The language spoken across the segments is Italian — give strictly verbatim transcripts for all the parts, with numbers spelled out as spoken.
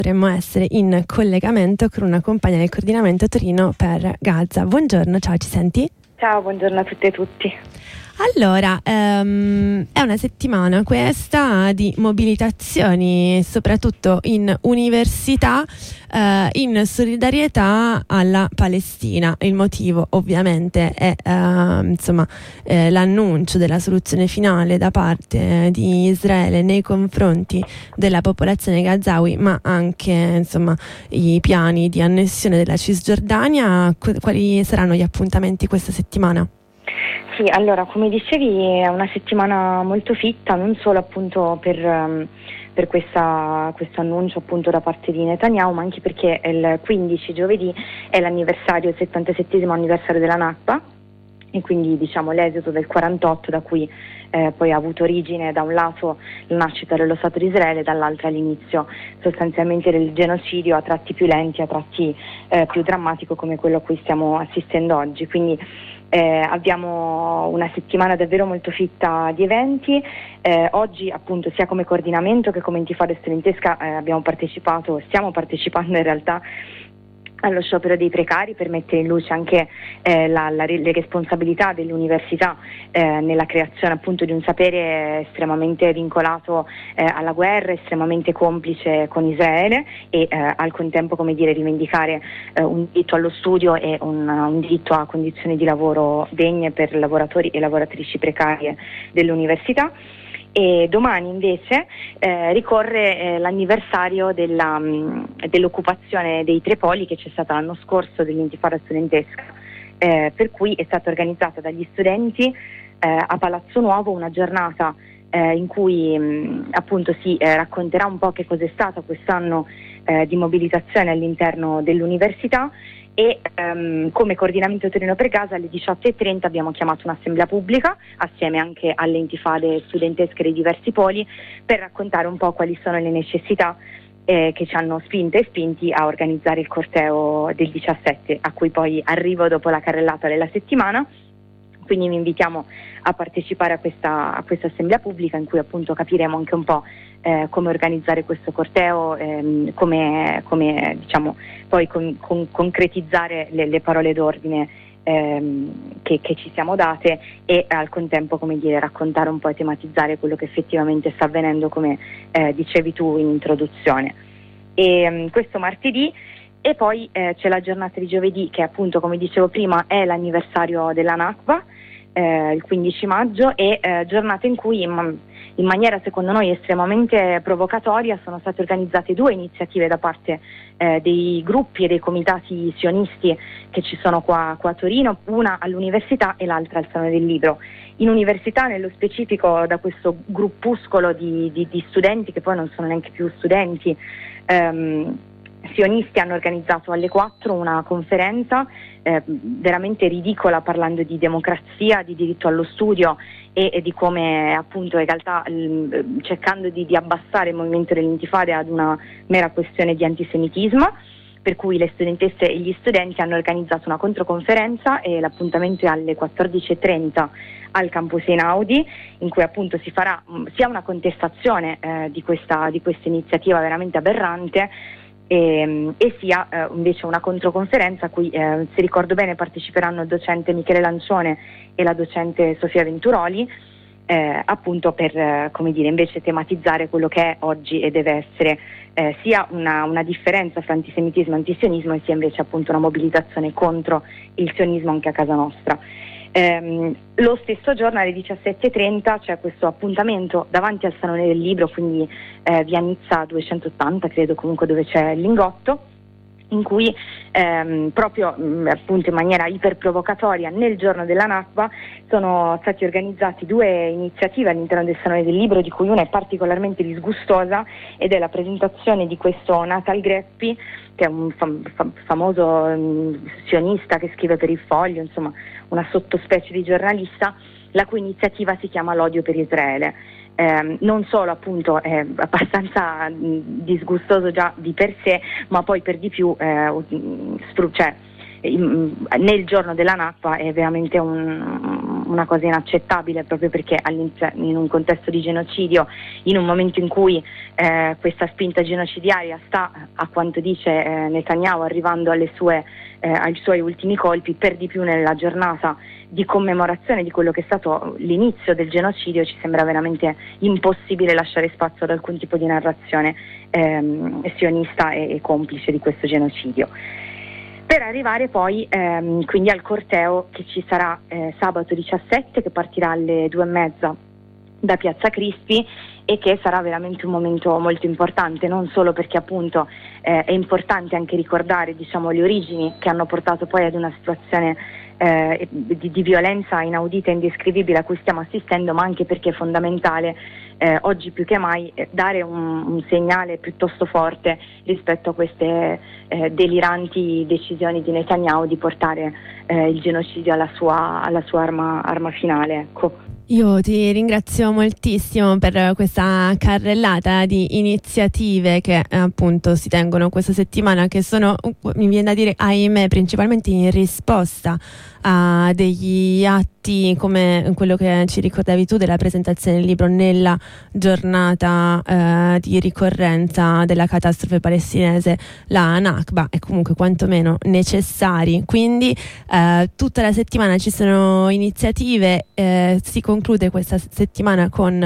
dovremmo essere in collegamento con una compagna del coordinamento Torino per Gaza. Buongiorno, ciao, ci senti? Ciao, buongiorno a tutte e tutti. Allora, ehm, è una settimana questa di mobilitazioni, soprattutto in università, eh, in solidarietà alla Palestina. Il motivo ovviamente è eh, insomma, eh, l'annuncio della soluzione finale da parte di Israele nei confronti della popolazione gazawi, ma anche insomma, i piani di annessione della Cisgiordania. Quali saranno gli appuntamenti questa settimana? Sì, allora, come dicevi, è una settimana molto fitta, non solo appunto per, um, per questa, questo annuncio appunto da parte di Netanyahu, ma anche perché il quindici, giovedì, è l'anniversario, il settantasettesimo anniversario della Nakba, e quindi diciamo l'esodo del quarantotto, da cui eh, poi ha avuto origine da un lato la nascita dello Stato di Israele, dall'altro l'inizio sostanzialmente del genocidio a tratti più lenti, a tratti eh, più drammatico come quello a cui stiamo assistendo oggi. Quindi Eh, abbiamo una settimana davvero molto fitta di eventi. Eh, oggi appunto sia come coordinamento che come Intifada studentesca eh, abbiamo partecipato, stiamo partecipando in realtà allo sciopero dei precari per mettere in luce anche eh, la, la, le responsabilità dell'università eh, nella creazione appunto di un sapere estremamente vincolato eh, alla guerra, estremamente complice con Israele e eh, al contempo, come dire, rivendicare eh, un diritto allo studio e un, un diritto a condizioni di lavoro degne per lavoratori e lavoratrici precarie dell'università. E domani invece eh, ricorre eh, l'anniversario della, mh, dell'occupazione dei Tripoli, che c'è stata l'anno scorso, dell'Intifada studentesca, eh, per cui è stata organizzata dagli studenti eh, a Palazzo Nuovo una giornata eh, in cui mh, appunto si eh, racconterà un po' che cos'è stato quest'anno eh, di mobilitazione all'interno dell'università. E um, come coordinamento Torino per Gaza alle diciotto e trenta abbiamo chiamato un'assemblea pubblica assieme anche alle intifade studentesche dei diversi poli per raccontare un po' quali sono le necessità eh, che ci hanno spinte e spinti a organizzare il corteo del diciassette, a cui poi arrivo dopo la carrellata della settimana. Quindi vi invitiamo a partecipare a questa, a questa assemblea pubblica, in cui appunto capiremo anche un po' eh, come organizzare questo corteo, ehm, come, come diciamo poi con, con, concretizzare le, le parole d'ordine ehm, che, che ci siamo date e al contempo, come dire, raccontare un po' e tematizzare quello che effettivamente sta avvenendo, come eh, dicevi tu in introduzione. E um, questo martedì. E poi eh, c'è la giornata di giovedì, che appunto, come dicevo prima, è l'anniversario della Nakba, eh, il quindici maggio, e eh, giornata in cui in, in maniera secondo noi estremamente provocatoria sono state organizzate due iniziative da parte eh, dei gruppi e dei comitati sionisti che ci sono qua, qua a Torino, una all'università e l'altra al Salone del Libro. In università, nello specifico, da questo gruppuscolo di, di, di studenti, che poi non sono neanche più studenti, ehm, sionisti, hanno organizzato alle quattro una conferenza eh, veramente ridicola, parlando di democrazia, di diritto allo studio e, e di come appunto in realtà l, cercando di, di abbassare il movimento dell'Intifada ad una mera questione di antisemitismo, per cui le studentesse e gli studenti hanno organizzato una controconferenza e l'appuntamento è alle quattordici e trenta al campus Einaudi, in cui appunto si farà mh, sia una contestazione eh, di questa, di questa iniziativa veramente aberrante, E, e sia eh, invece una controconferenza a cui, eh, se ricordo bene, parteciperanno il docente Michele Lancione e la docente Sofia Venturoli, eh, appunto per eh, come dire, invece tematizzare quello che è oggi e deve essere eh, sia una, una differenza fra antisemitismo e antisionismo, e sia invece appunto una mobilitazione contro il sionismo anche a casa nostra. Eh, lo stesso giorno alle diciassette e trenta c'è questo appuntamento davanti al Salone del Libro, quindi eh, via Nizza duecentottanta, credo, comunque, dove c'è il Lingotto, in cui ehm, proprio mh, appunto in maniera iperprovocatoria nel giorno della Nakba sono stati organizzati due iniziative all'interno del Salone del Libro, di cui una è particolarmente disgustosa ed è la presentazione di questo Natal Greppi, che è un fam- fam- famoso um, sionista che scrive per Il Foglio, insomma una sottospecie di giornalista, la cui iniziativa si chiama L'odio per Israele. Eh, non solo appunto è abbastanza mh, disgustoso già di per sé, ma poi per di più eh, stru- cioè, in, nel giorno della Nakba è veramente un, una cosa inaccettabile, proprio perché in un contesto di genocidio, in un momento in cui eh, questa spinta genocidiaria sta, a quanto dice eh, Netanyahu, arrivando alle sue, eh, ai suoi ultimi colpi, per di più nella giornata di commemorazione di quello che è stato l'inizio del genocidio, ci sembra veramente impossibile lasciare spazio ad alcun tipo di narrazione ehm, sionista e, e complice di questo genocidio. Per arrivare poi ehm, quindi al corteo che ci sarà eh, sabato diciassette, che partirà alle due e mezza da Piazza Crispi, e che sarà veramente un momento molto importante, non solo perché appunto eh, è importante anche ricordare, diciamo, le origini che hanno portato poi ad una situazione eh, di, di violenza inaudita e indescrivibile a cui stiamo assistendo, ma anche perché è fondamentale eh, oggi più che mai eh, dare un, un segnale piuttosto forte rispetto a queste eh, deliranti decisioni di Netanyahu di portare eh, il genocidio alla sua, alla sua arma, arma finale, ecco. Io ti ringrazio moltissimo per questa carrellata di iniziative che eh, appunto si tengono questa settimana, che sono, mi viene da dire, ahimè, principalmente in risposta a degli atti come quello che ci ricordavi tu della presentazione del libro nella giornata eh, di ricorrenza della catastrofe palestinese, la Nakba, e comunque quantomeno necessari. Quindi eh, tutta la settimana ci sono iniziative, eh, si conclude questa settimana con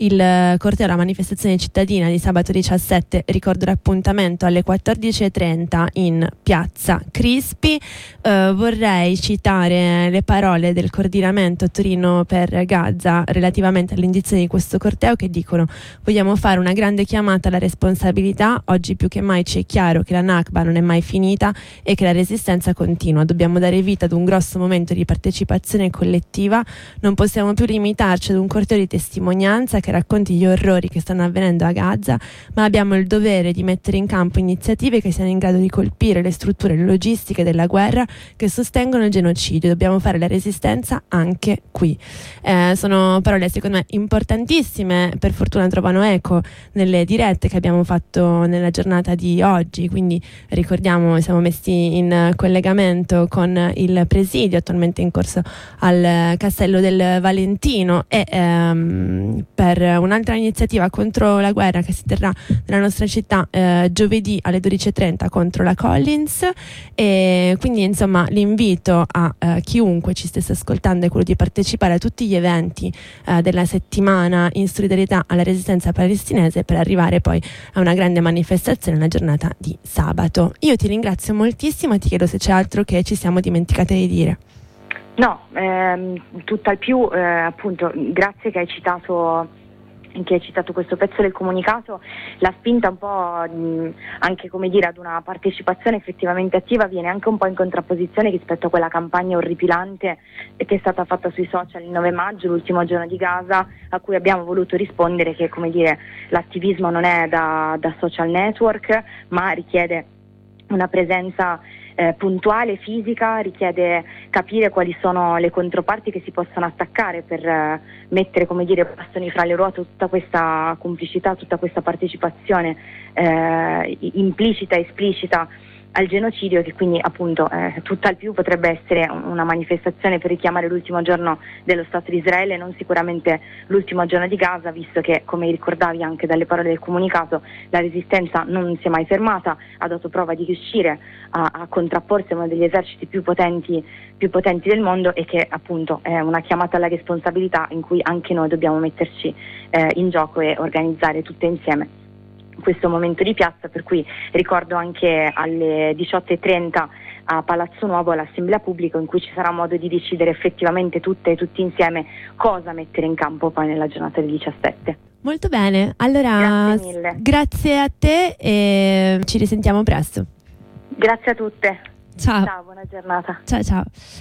il corteo alla manifestazione cittadina di sabato diciassette, ricordo l'appuntamento alle quattordici e trenta in Piazza Crispi. Eh, vorrei citare le parole del coordinamento Torino per Gaza relativamente all'indizione di questo corteo, che dicono: vogliamo fare una grande chiamata alla responsabilità, oggi più che mai ci è chiaro che la Nakba non è mai finita e che la resistenza continua, dobbiamo dare vita ad un grosso momento di partecipazione collettiva, non possiamo più limitarci ad un corteo di testimonianza che racconti gli orrori che stanno avvenendo a Gaza, ma abbiamo il dovere di mettere in campo iniziative che siano in grado di colpire le strutture logistiche della guerra che sostengono il genocidio. Dobbiamo fare la resistenza anche qui. Eh, sono parole secondo me importantissime, per fortuna trovano eco nelle dirette che abbiamo fatto nella giornata di oggi, quindi ricordiamo, siamo messi in collegamento con il presidio attualmente in corso al Castello del Valentino e ehm, per un'altra iniziativa contro la guerra che si terrà nella nostra città eh, giovedì alle dodici e trenta contro la Collins. E quindi insomma l'invito a eh, chiunque ci stesse ascoltando è quello di partecipare a tutti gli eventi eh, della settimana in solidarietà alla resistenza palestinese, per arrivare poi a una grande manifestazione nella giornata di sabato. Io ti ringrazio moltissimo e ti chiedo se c'è altro che ci siamo dimenticate di dire. No, ehm, tutt'al più eh, appunto grazie che hai citato che hai citato questo pezzo del comunicato. La spinta un po' mh, anche, come dire, ad una partecipazione effettivamente attiva viene anche un po' in contrapposizione rispetto a quella campagna orripilante che è stata fatta sui social il nove maggio, l'ultimo giorno di Gaza, a cui abbiamo voluto rispondere che, come dire, l'attivismo non è da, da social network, ma richiede una presenza Eh, puntuale, fisica, richiede capire quali sono le controparti che si possono attaccare per eh, mettere, come dire, bastoni fra le ruote tutta questa complicità, tutta questa partecipazione eh, implicita e esplicita al genocidio, che quindi appunto eh, tutt'al più potrebbe essere una manifestazione per richiamare l'ultimo giorno dello Stato di Israele, non sicuramente l'ultimo giorno di Gaza, visto che, come ricordavi anche dalle parole del comunicato, la resistenza non si è mai fermata, ha dato prova di riuscire a, a contrapporsi a uno degli eserciti più potenti, più potenti del mondo, e che appunto è una chiamata alla responsabilità in cui anche noi dobbiamo metterci eh, in gioco e organizzare tutte insieme questo momento di piazza, per cui ricordo anche alle diciotto e trenta a Palazzo Nuovo l'assemblea pubblica, in cui ci sarà modo di decidere effettivamente tutte e tutti insieme cosa mettere in campo poi nella giornata del diciassette. Molto bene, allora grazie mille. Grazie a te e ci risentiamo presto. Grazie a tutte. Ciao. Ciao, buona giornata. Ciao ciao.